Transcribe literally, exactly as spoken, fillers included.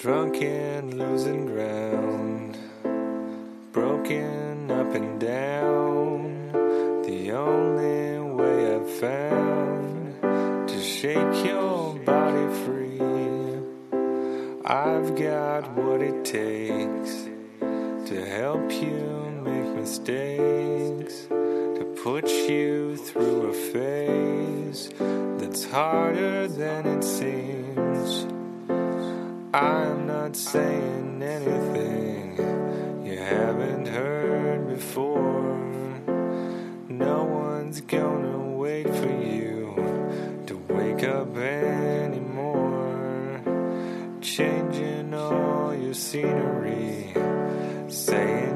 Drunk and losing ground, broken up and down. The only way I've found to shake your body free. I've got what it takes to help you make mistakes, to put you through a phase that's harder than it seems. I'm not saying anything you haven't heard before. No one's gonna wait for you to wake up anymore. Changing all your scenery, saying